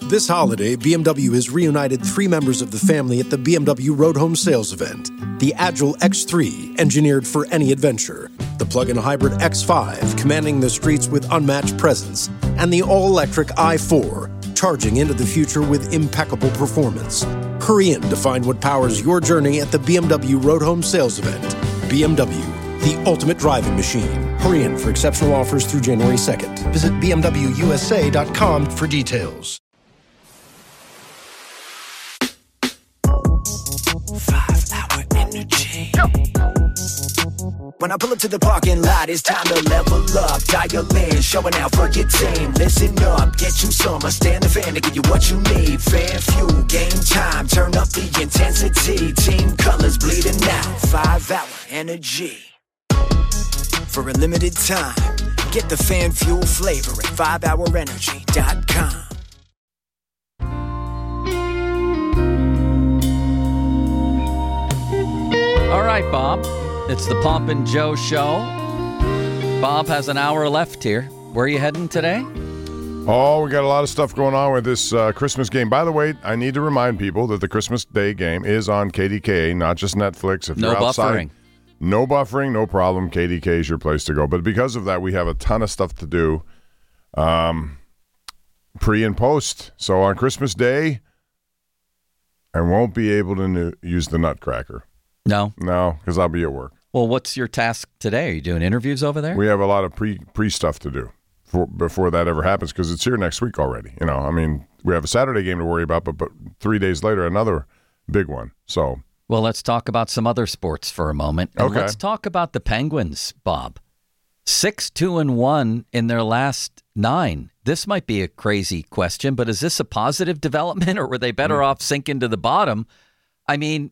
This holiday, BMW has reunited 3 members of the family at the BMW Road Home Sales event. The Agile X3, engineered for any adventure. The plug-in hybrid X5, commanding the streets with unmatched presence. And the all-electric i4, charging into the future with impeccable performance. Hurry in to find what powers your journey at the BMW Road Home Sales event. BMW, the ultimate driving machine. Hurry in for exceptional offers through January 2nd. Visit BMWUSA.com for details. 5-hour energy. When I pull up to the parking lot, it's time to level up. Dial in, showing out for your team. Listen up, get you some. I stand the fan to give you what you need. Fan fuel, game time, turn up the intensity. Team colors bleeding out. 5-hour energy. For a limited time, get the fan fuel flavor at 5hourenergy.com. All right, Bob. It's the Pomp and Joe show. Bob has an hour left here. Where are you heading today? Oh, we got a lot of stuff going on with this Christmas game. By the way, I need to remind people that the Christmas Day game is on KDKA, not just Netflix. If No you're outside, buffering. No buffering, no problem. KDK is your place to go. But because of that, we have a ton of stuff to do pre and post. So on Christmas Day, I won't be able to use the Nutcracker. No. No, because I'll be at work. Well, what's your task today? Are you doing interviews over there? We have a lot of pre stuff to do before that ever happens because it's here next week already. You know, I mean, we have a Saturday game to worry about, but 3 days later, another big one. So, well, let's talk about some other sports for a moment. And okay. Let's talk about the Penguins, Bob. 6-2-1 in their last 9. This might be a crazy question, but is this a positive development, or were they better off sinking to the bottom? I mean,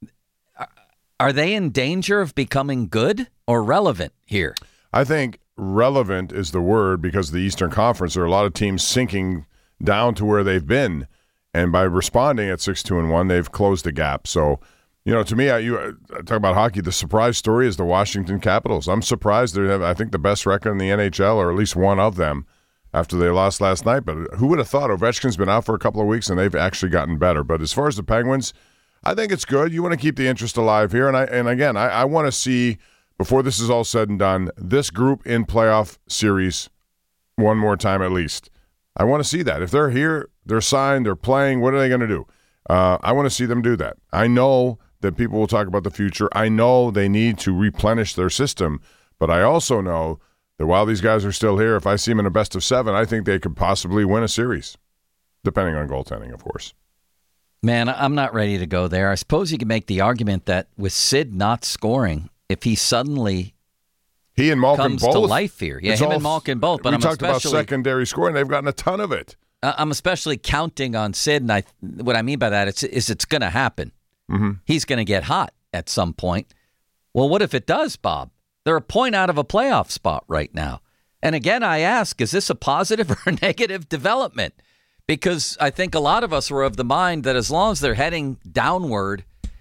are they in danger of becoming good or relevant here? I think relevant is the word because the Eastern Conference, there are a lot of teams sinking down to where they've been. And by responding at 6-2-1, they've closed the gap. So, you know, to me, I talk about hockey, the surprise story is the Washington Capitals. I'm surprised they have, I think, the best record in the NHL, or at least one of them, after they lost last night. But who would have thought Ovechkin's been out for a couple of weeks and they've actually gotten better. But as far as the Penguins, I think it's good. You want to keep the interest alive here. And again, I want to see, before this is all said and done, this group in playoff series one more time at least. I want to see that. If they're here, they're signed, they're playing, what are they going to do? I want to see them do that. I know that people will talk about the future. I know they need to replenish their system. But I also know that while these guys are still here, if I see them in a best of 7, I think they could possibly win a series, depending on goaltending, of course. Man, I'm not ready to go there. I suppose you could make the argument that with Sid not scoring, if he suddenly and Malkin comes both to life here. Yeah, him and Malkin both. But we talked about secondary scoring. They've gotten a ton of it. I'm especially counting on Sid, and what I mean by that is it's going to happen. Mm-hmm. He's going to get hot at some point. Well, what if it does, Bob? They're a point out of a playoff spot right now. And again, I ask, is this a positive or a negative development? Because I think a lot of us were of the mind that as long as they're heading downward,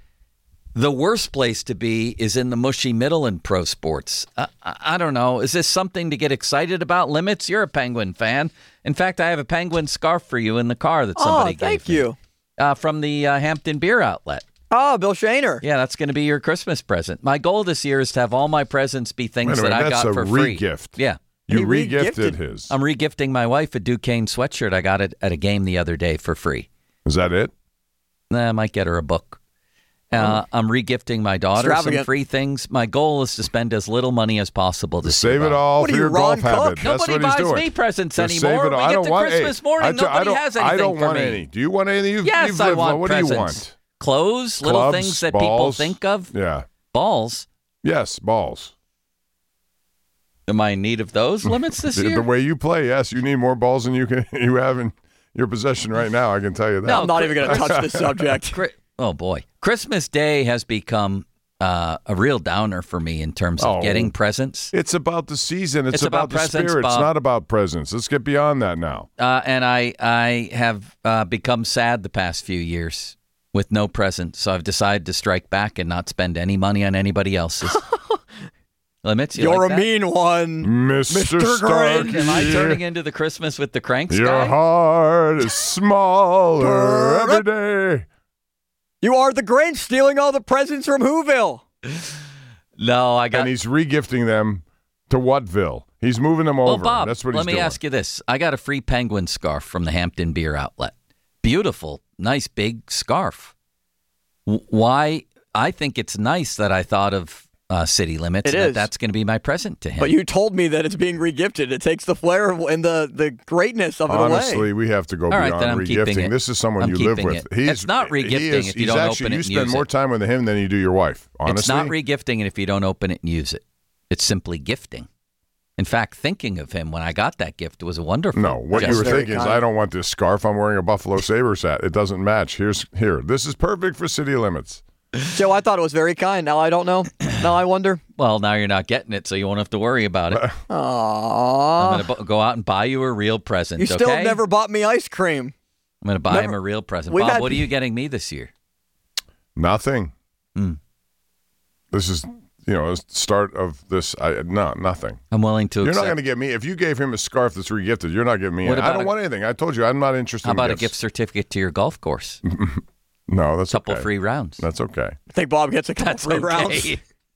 the worst place to be is in the mushy middle in pro sports. I don't know. Is this something to get excited about? Limits? You're a Penguin fan. In fact, I have a Penguin scarf for you in the car that somebody gave me. Thank you. From the Hampton Beer Outlet. Oh, Bill Shaner. Yeah, that's going to be your Christmas present. My goal this year is to have all my presents be things that I got for free. That's a re-gift. Yeah. You re-gifted his. I'm re-gifting my wife a Duquesne sweatshirt. I got it at a game the other day for free. Is that it? I might get her a book. I'm re-gifting my daughter some free things. My goal is to spend as little money as possible to save it all for your golf habit. That's Nobody what he's buys doing. me presents Just anymore. We get to Christmas morning. Nobody has anything I don't for want me. any. Do you want any? Yes, I want what presents. Do you want? Clothes, little Clubs, things that balls. people think of. Yeah. Balls. Yes, balls. Am I in need of those limits this year? The way you play, yes. You need more balls than you have in your possession right now, I can tell you that. No, I'm not even going to touch this subject. Oh, boy. Christmas Day has become a real downer for me in terms of getting presents. It's about the season. It's about the presents, spirit. Bob. It's not about presents. Let's get beyond that now. And I have become sad the past few years with no presents, so I've decided to strike back and not spend any money on anybody else's. Limits, you You're like a that? mean one. Mr. Grinch. Starkey. Am I turning into the Christmas with the Cranks Your guy? heart is smaller every day. You are the Grinch stealing all the presents from Whoville. No, I got. And he's regifting them to Whatville. He's moving them over. Well, Bob, That's what he's let me doing. ask you this. I got a free Penguin scarf from the Hampton Beer Outlet. Beautiful, nice big scarf. Why? I think it's nice that I thought of City Limits. It and is. That's going to be my present to him. But you told me that it's being regifted. It takes the flair and the greatness of it Honestly, away. we have to go All right, beyond then I'm keeping regifting. it. This is someone I'm you live keeping with. it. It's not regifting if you don't open it You and spend use more it. time with him than you do your wife, honestly. It's not regifting it if you don't open it and use it. It's simply gifting. In fact, thinking of him when I got that gift was wonderful. No, what you were Very thinking is, kind. I don't want this scarf. I'm wearing a Buffalo Sabres hat. It doesn't match. Here. This is perfect for City Limits. Joe, I thought it was very kind. Now I don't know. Now I wonder. Well, now you're not getting it, so you won't have to worry about it. Aww. I'm going to go out and buy you a real present, You still okay? never bought me ice cream. I'm going to buy never- him a real present. We've Bob, had- what are you getting me this year? Nothing. Mm. This is, the start of this. Nothing. I'm willing to You're accept. not going to get me. If you gave him a scarf that's regifted, you're not giving me What it. I about don't a- want anything. I told you, I'm not interested How in about a gifts. gift certificate to your golf course? No, that's Couple okay. free rounds. That's okay. I think Bob gets a couple That's free okay. rounds.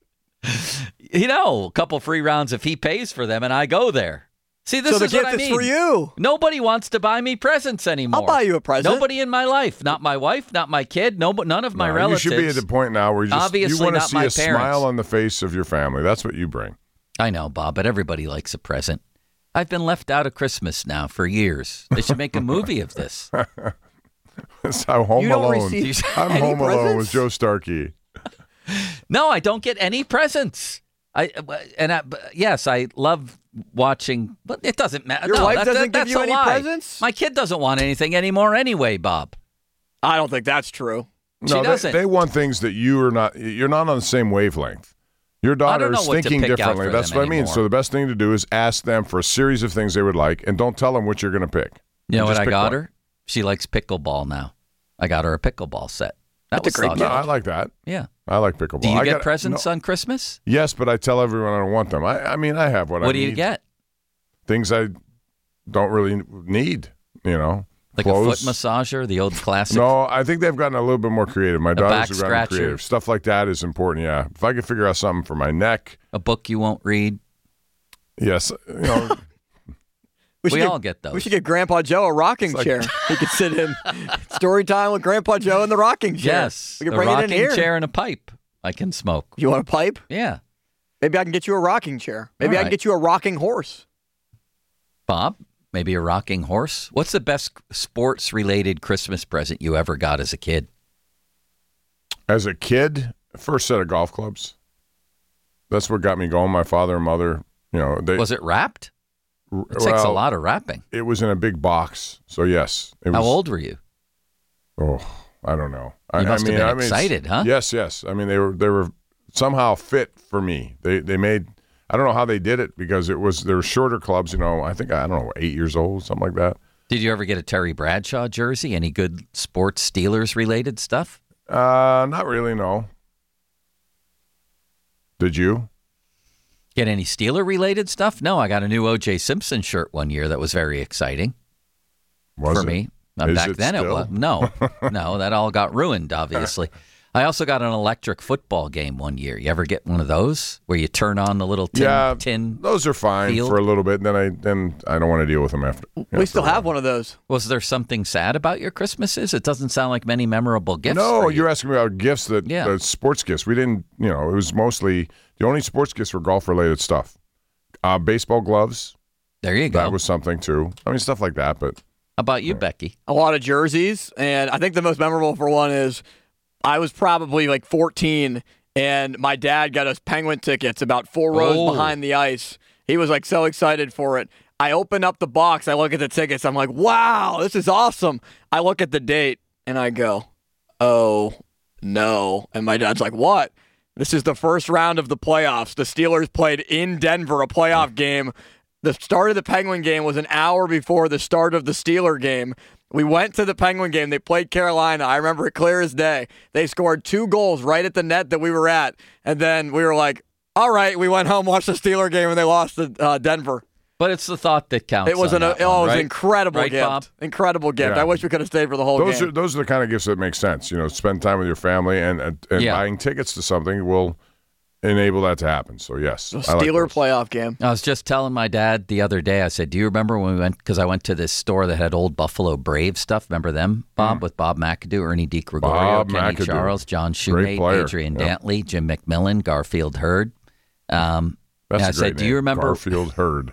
A couple free rounds if he pays for them and I go there. See, this So the is what gift I mean. is for you. Nobody wants to buy me presents anymore. I'll buy you a present. Nobody in my life, not my wife, not my kid, none of my No, relatives. You should be at the point now where you Obviously want to not see my a parents. smile on the face of your family. That's what you bring. I know, Bob, but everybody likes a present. I've been left out of Christmas now for years. They should make a movie of this. It's how Home You don't Alone. receive I'm any Home Alone with presents? Joe Starkey. No, I don't get any presents. Yes, I love watching, but it doesn't matter. Your No, wife that- doesn't that's give you a any lie. presents? My kid doesn't want anything anymore anyway, Bob. I don't think that's true. She No, doesn't. they want things that you're not on the same wavelength. Your daughter know is what to thinking pick out differently. for That's them what I mean. anymore. So the best thing to do is ask them for a series of things they would like, and don't tell them what you're going to pick. You know what Just I pick got one. her? She likes pickleball now. I got her a pickleball set. That That's a was great thoughtful. No, I like that. Yeah. I like pickleball. Do you I get got- presents no, on Christmas? Yes, but I tell everyone I don't want them. I mean, I have what I What do you need. get? Things I don't really need. Like clothes. a foot massager, the old classic. No, I think they've gotten a little bit more creative. My back daughters have gotten scratcher. creative. Stuff like that is important. Yeah, if I could figure out something for my neck, A book you won't read. yes, We We all get those. We should get Grandpa Joe a rocking chair. He could sit in story time with Grandpa Joe in the rocking chair. Yes. We can a bring it in rocking here. chair and a pipe. I can smoke. You want a pipe? Yeah. Maybe I can get you a rocking chair. Maybe All I can right. get you a rocking horse. Bob, maybe a rocking horse? What's the best sports-related Christmas present you ever got as a kid? as a kid, first set of golf clubs. That's what got me going. My father and mother, they Was it wrapped? It takes a lot of wrapping. It was in a big box, so yes. It was, How old were you? Oh, I don't know. You must have been excited, huh? Yes. I mean, they were somehow fit for me. They made. I don't know how they did it because they were shorter clubs. I think I don't know, 8 years old, something like that. Did you ever get a Terry Bradshaw jersey? Any good sports Steelers related stuff? Not really. No. Did you? Get any Steeler related stuff? No, I got a new O.J. Simpson shirt one year that was very exciting Was for it? me. Is Back it then still? it was. No, that all got ruined, obviously. I also got an electric football game one year. You ever get one of those where you turn on the little tin? Those are fine field? for a little bit. Then I don't want to deal with them after. We still have one of those. Was there something sad about your Christmases? It doesn't sound like many memorable gifts. No, for you. you're asking me about gifts the sports gifts. We didn't, it was mostly the only sports gifts were golf related stuff. Baseball gloves. There you go. That was something too. I mean, stuff like that. But How about you, Becky? A lot of jerseys, and I think the most memorable for one is I was probably like 14, and my dad got us Penguin tickets about 4 rows behind the ice. He was like so excited for it. I open up the box, I look at the tickets, I'm like, wow, this is awesome. I look at the date, and I go, oh, no. And my dad's like, what? This is the first round of the playoffs. The Steelers played in Denver, a playoff game. The start of the Penguin game was an hour before the start of the Steeler game. We went to the Penguin game. They played Carolina. I remember it clear as day. They scored 2 goals right at the net that we were at. And then we were like, all right, we went home, watched the Steeler game, and they lost to Denver. But it's the thought that counts. It was an incredible right, gift. Bob? Incredible gift. Yeah. I wish we could have stayed for the whole game. Those are the kind of gifts that make sense. Spend time with your family, and buying tickets to something will enable that to happen. So, yes. The Steeler playoff game. I was just telling my dad the other day, I said, do you remember when we went, because I went to this store that had old Buffalo Braves stuff. Remember them, Bob, with Bob McAdoo, Ernie DiGregorio, Kenny McAdoo. Charles, John Shoemate, Adrian Dantley, Jim McMillan, Garfield Hurd. That's I said, do you remember Garfield Hurd?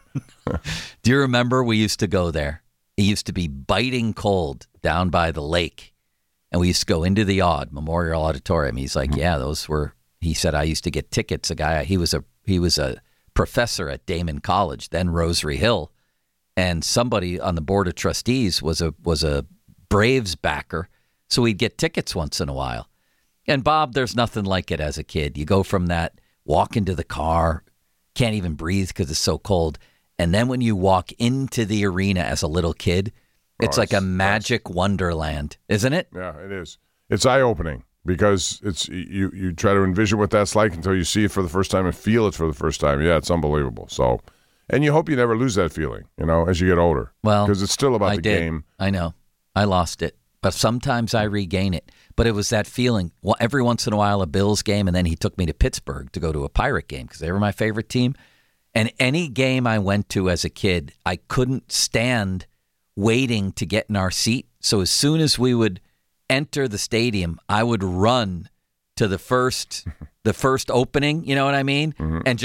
Do you remember we used to go there? It used to be biting cold down by the lake. And we used to go into the Memorial Auditorium. He's like, yeah, those were, he said, I used to get tickets. He was a professor at Damon College, then Rosary Hill. And somebody on the board of trustees was a Braves backer. So we'd get tickets once in a while. And Bob, there's nothing like it as a kid. You go from that, walk into the car, can't even breathe because it's so cold. And then when you walk into the arena as a little kid, it's like a magic wonderland, isn't it? Yeah, it is. It's eye-opening because it's you try to envision what that's like until you see it for the first time and feel it for the first time. Yeah, it's unbelievable. So, and you hope you never lose that feeling, as you get older. Well, because it's still about the game. I know. I lost it. But sometimes I regain it. But it was that feeling. Well, every once in a while, a Bills game, and then he took me to Pittsburgh to go to a Pirate game because they were my favorite team. And any game I went to as a kid, I couldn't stand waiting to get in our seat. So as soon as we would enter the stadium, I would run to the first opening, you know what I mean? Mm-hmm. And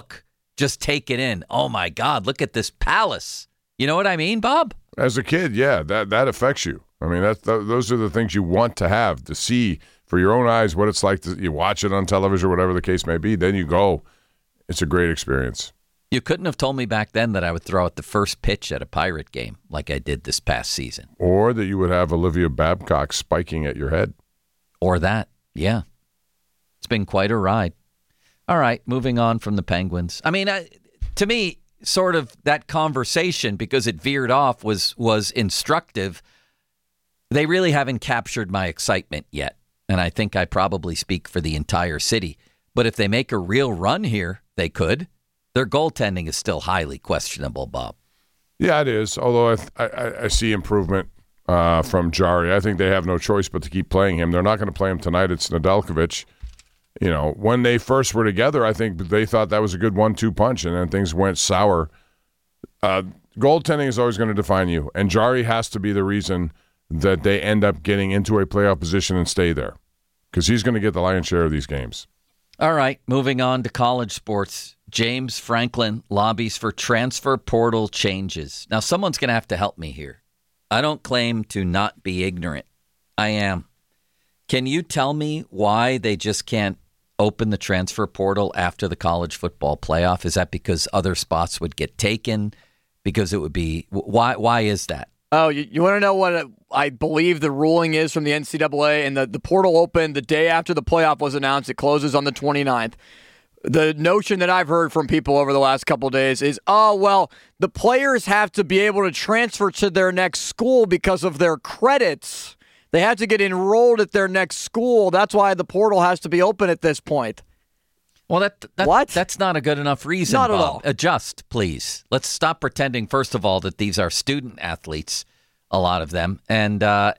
just take it in. Oh my God, look at this palace. You know what I mean, Bob? As a kid, yeah, that affects you. I mean, those are the things you want to have, to see for your own eyes what it's like. You watch it on television or whatever the case may be. Then you go. It's a great experience. You couldn't have told me back then that I would throw out the first pitch at a Pirate game like I did this past season. Or that you would have Olivia Babcock spiking at your head. Or that, yeah. It's been quite a ride. All right, moving on from the Penguins. I mean, to me, sort of that conversation, because it veered off, was instructive. They really haven't captured my excitement yet, and I think I probably speak for the entire city. But if they make a real run here, they could. Their goaltending is still highly questionable, Bob. Yeah, it is, although I see improvement from Jari. I think they have no choice but to keep playing him. They're not going to play him tonight. It's Nedeljkovic. When they first were together, I think they thought that was a good 1-2 punch, and then things went sour. Goaltending is always going to define you, and Jari has to be the reason that they end up getting into a playoff position and stay there, because he's going to get the lion's share of these games. All right, moving on to college sports. James Franklin lobbies for transfer portal changes. Now, someone's going to have to help me here. I don't claim to not be ignorant. I am. Can you tell me why they just can't open the transfer portal after the college football playoff? Is that because other spots would get taken? Because it would be – why is that? Oh, you want to know what I believe the ruling is from the NCAA? And the portal opened the day after the playoff was announced. It closes on the 29th. The notion that I've heard from people over the last couple of days is, the players have to be able to transfer to their next school because of their credits. They have to get enrolled at their next school. That's why the portal has to be open at this point. Well, what? That's not a good enough reason, Not Bob. at all. Adjust, please. Let's stop pretending, first of all, that these are student athletes, a lot of them, and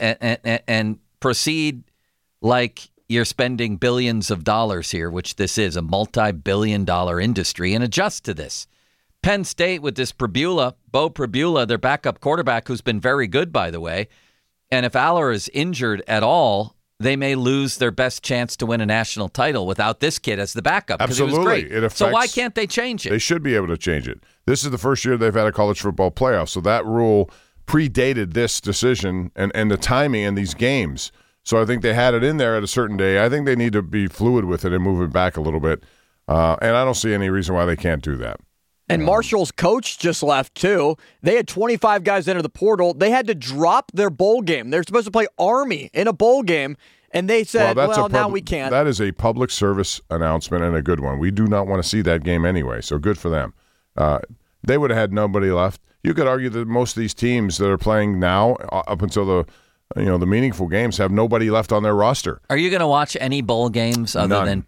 proceed like you're spending billions of dollars here, which this is, a multi-billion-dollar industry, and adjust to this. Penn State with this Bo Pribula, their backup quarterback, who's been very good, by the way, and if Aller is injured at all, they may lose their best chance to win a national title without this kid as the backup. Absolutely. He was great. It affects, so why can't they change it? They should be able to change it. This is the first year they've had a college football playoff, so that rule predated this decision and the timing in these games. So I think they had it in there at a certain day. I think they need to be fluid with it and move it back a little bit. And I don't see any reason why they can't do that. And Marshall's coach just left, too. They had 25 guys enter the portal. They had to drop their bowl game. They're supposed to play Army in a bowl game, and they said, now we can't. That is a public service announcement and a good one. We do not want to see that game anyway, so good for them. They would have had nobody left. You could argue that most of these teams that are playing now, up until the meaningful games, have nobody left on their roster. Are you going to watch any bowl games other than Pitt?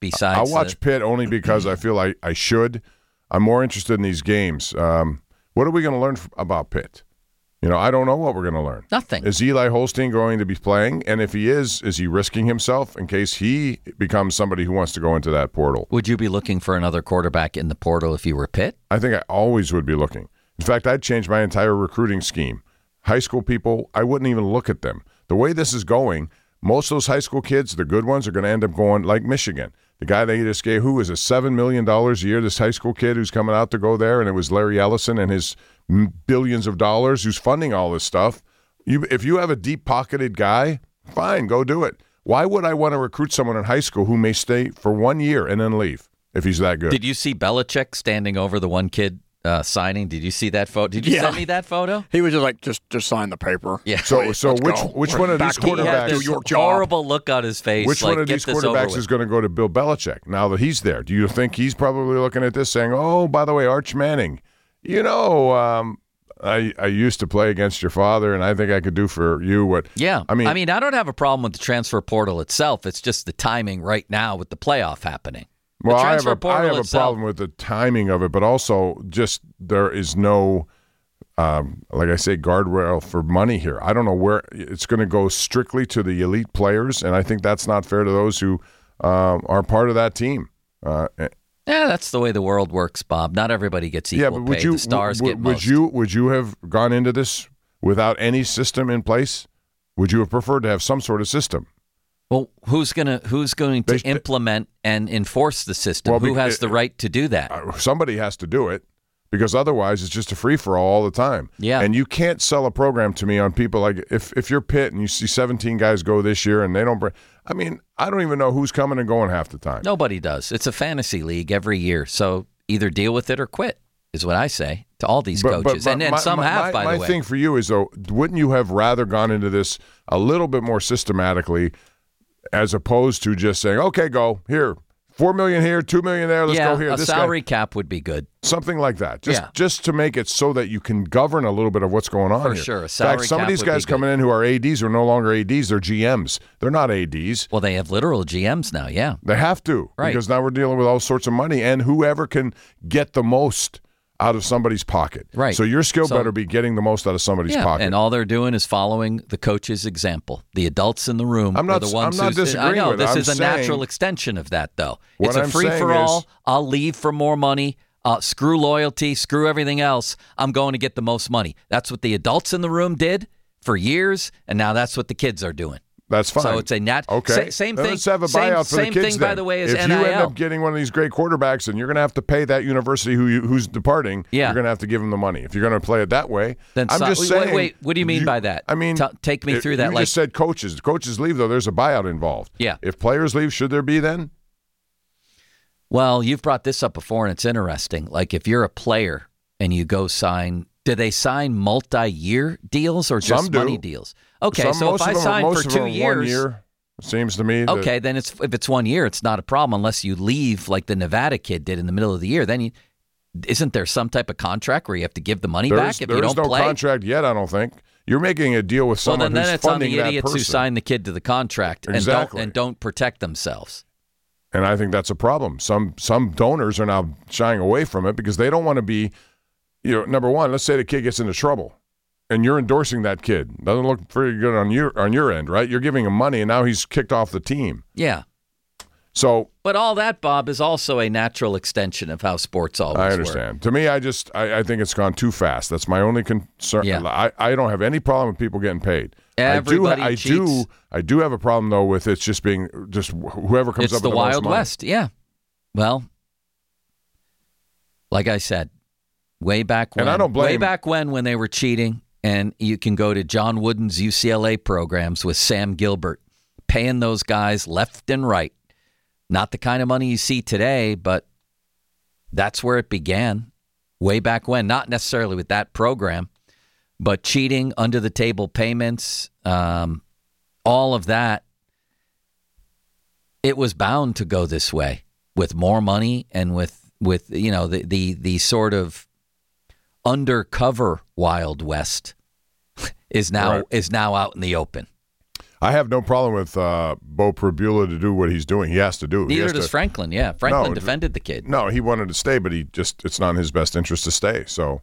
besides. I'll watch Pitt only because I feel like I should. I'm more interested in these games. What are we going to learn about Pitt? I don't know what we're going to learn. Nothing. Is Eli Holstein going to be playing? And if he is he risking himself in case he becomes somebody who wants to go into that portal? Would you be looking for another quarterback in the portal if you were Pitt? I think I always would be looking. In fact, I'd change my entire recruiting scheme. High school people, I wouldn't even look at them. The way this is going, most of those high school kids, the good ones, are going to end up going like Michigan. The guy they just gave, who is a $7 million a year, this high school kid who's coming out to go there, and it was Larry Ellison and his billions of dollars who's funding all this stuff. If you have a deep-pocketed guy, fine, go do it. Why would I want to recruit someone in high school who may stay for 1 year and then leave if he's that good? Did you see Belichick standing over the one kid signing? Did you see that photo? Did you send me that photo? He was just like, just sign the paper. Yeah. So which one of these He had quarterbacks? this horrible look on his face. Which one of these quarterbacks is going to go to Bill Belichick now that he's there? Do you think he's probably looking at this saying, "Oh, by the way, Arch Manning, I used to play against your father, and I think I could do for you what." Yeah. I mean, I don't have a problem with the transfer portal itself. It's just the timing right now with the playoff happening. Well, I have a problem with the timing of it, but also just there is no, like I say, guardrail for money here. I don't know where it's going to go strictly to the elite players, and I think that's not fair to those who are part of that team. Yeah, that's the way the world works, Bob. Not everybody gets equal pay. The stars get most. Would you have gone into this without any system in place? Would you have preferred to have some sort of system? Well, who's going to implement and enforce the system? Who has the right to do that? Somebody has to do it, because otherwise it's just a free-for-all all the time. Yeah. And you can't sell a program to me on people like if you're Pitt and you see 17 guys go this year and they don't bring – I mean, I don't even know who's coming and going half the time. Nobody does. It's a fantasy league every year, so either deal with it or quit is what I say to all these coaches. And some have, by the way. My thing for you is, though, wouldn't you have rather gone into this a little bit more systematically as opposed to just saying, okay, go here, $4 million here, $2 million there, let's go here. A salary cap would be good. Something like that. Just to make it so that you can govern a little bit of what's going on For here. sure. A salary cap. In fact, some of these guys coming in who are ADs are no longer ADs, they're GMs. They're not ADs. Well, they have literal GMs now, yeah. They have to, because now we're dealing with all sorts of money, and whoever can get the most out of somebody's pocket. Right. So your skill better be getting the most out of somebody's pocket. And all they're doing is following the coach's example. The adults in the room are the ones I'm not disagreeing I know, with this it. is a natural extension of that, though. It's a I'm free-for-all. saying is, I'll leave for more money. Screw loyalty. Screw everything else. I'm going to get the most money. That's what the adults in the room did for years, and now that's what the kids are doing. That's fine. So it's a same thing. Let's have a buyout for the kids. Same thing, by the way, as if NIL. you end up getting one of these great quarterbacks, and you're going to have to pay that university who's departing, you're going to have to give them the money. If you're going to play it that way, then I'm just saying. Wait, what do you mean by that? I mean, take me through that. You just said coaches. Coaches leave, though. There's a buyout involved. Yeah. If players leave, should there be then? Well, you've brought this up before, and it's interesting. Like if you're a player and you go sign. Do they sign multi-year deals or just money deals? Okay, so if I sign for 2 years. 1 year. Seems to me. Okay, then if it's 1 year, it's not a problem unless you leave like the Nevada kid did in the middle of the year. Then isn't there some type of contract where you have to give the money back if you don't play? There's no contract yet, I don't think. You're making a deal with someone who's funding that person. Well, then it's on the idiots who sign the kid to the contract and don't protect themselves. And I think that's a problem. Some donors are now shying away from it because they don't want to be, number one, let's say the kid gets into trouble. And you're endorsing that kid. Doesn't look very good on your end, right? You're giving him money, and now he's kicked off the team. Yeah. So, but all that, Bob, is also a natural extension of how sports always work. I understand. To me, I think it's gone too fast. That's my only concern. Yeah. I don't have any problem with people getting paid. Everybody cheats. I do have a problem though with it's just being whoever comes up with the most money. It's the Wild West. Yeah. Well, like I said, way back when. And I don't blame. Way back when they were cheating. And you can go to John Wooden's UCLA programs with Sam Gilbert, paying those guys left and right. Not the kind of money you see today, but that's where it began way back when. Not necessarily with that program, but cheating, under-the-table payments, all of that. It was bound to go this way with more money and with the sort of undercover Wild West is now out in the open. I have no problem with Bo Pribula to do what he's doing. He has to do. Neither does Franklin. Yeah, Franklin defended the kid. No, he wanted to stay, but it's not in his best interest to stay. So,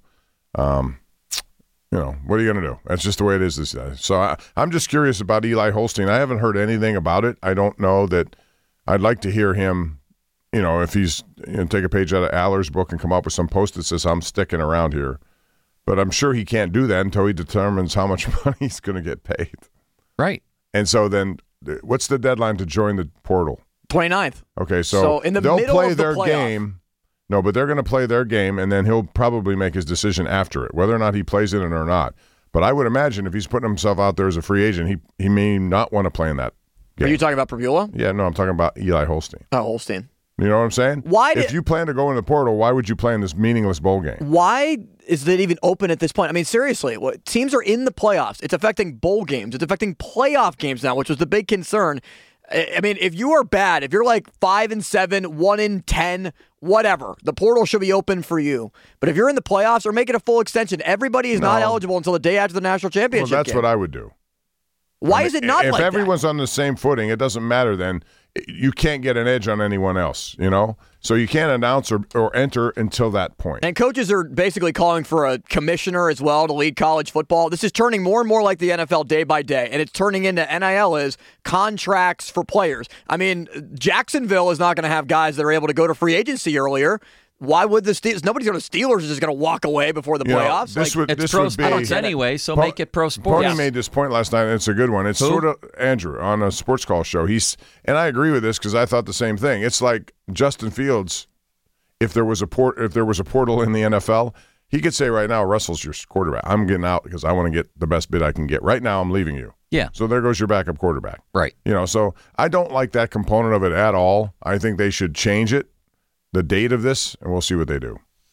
what are you going to do? That's just the way it is this day. So I'm just curious about Eli Holstein. I haven't heard anything about it. I don't know that I'd like to hear him, if he's take a page out of Aller's book and come up with some post that says, I'm sticking around here. But I'm sure he can't do that until he determines how much money he's going to get paid. Right. And so then what's the deadline to join the portal? 29th. Okay, so in the they'll middle play of the their playoff. game. No, but they're going to play their game, and then he'll probably make his decision after it, whether or not he plays in it or not. But I would imagine if he's putting himself out there as a free agent, he may not want to play in that game. Are you talking about Pribula? Yeah, no, I'm talking about Eli Holstein. Oh, Holstein. You know what I'm saying? If you plan to go in the portal, why would you play in this meaningless bowl game? Why is it even open at this point? I mean, seriously, teams are in the playoffs. It's affecting bowl games. It's affecting playoff games now, which was the big concern. I mean, if you are bad, if you're like 5-7, 1-10, whatever, the portal should be open for you. But if you're in the playoffs or make it a full extension, everybody is not eligible until the day after the national championship. Well, that's what I would do. Why is it not like that? If everyone's on the same footing, it doesn't matter then. You can't get an edge on anyone else, So you can't announce or enter until that point. And coaches are basically calling for a commissioner as well to lead college football. This is turning more and more like the NFL day by day, and it's turning into NIL is contracts for players. I mean, Jacksonville is not going to have guys that are able to go to free agency earlier. Why would the Steelers? Nobody's going to Steelers is just going to walk away before the playoffs. It's pro sports anyway, so make it pro sports. Pony made this point last night, and it's a good one. It's sort of Andrew on a sports call show. And I agree with this because I thought the same thing. It's like Justin Fields. If there was a portal in the NFL, he could say right now, Russell's your quarterback. I'm getting out because I want to get the best bid I can get. Right now, I'm leaving you. Yeah. So there goes your backup quarterback. Right. So I don't like that component of it at all. I think they should change it. The date of this, and we'll see what they do.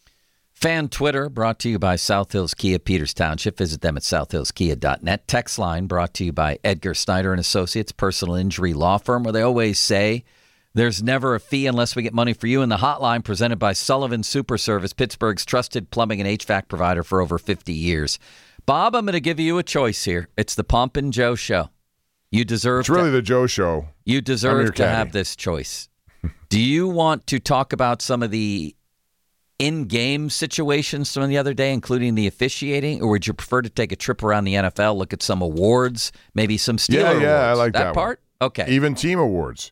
Fan Twitter brought to you by South Hills Kia, Peters Township. Visit them at southhillskia.net. Text line brought to you by Edgar Snyder and Associates, personal injury law firm, where they always say there's never a fee unless we get money for you. And the hotline presented by Sullivan Super Service, Pittsburgh's trusted plumbing and HVAC provider for over 50 years. Bob, I'm going to give you a choice here. It's the Pomp and Joe Show. You deserve. It's really the Joe Show. You deserve to have this choice. Do you want to talk about some of the in-game situations from the other day, including the officiating, or would you prefer to take a trip around the NFL, look at some awards, maybe some Steeler awards? I like that part. One. Okay, even team awards.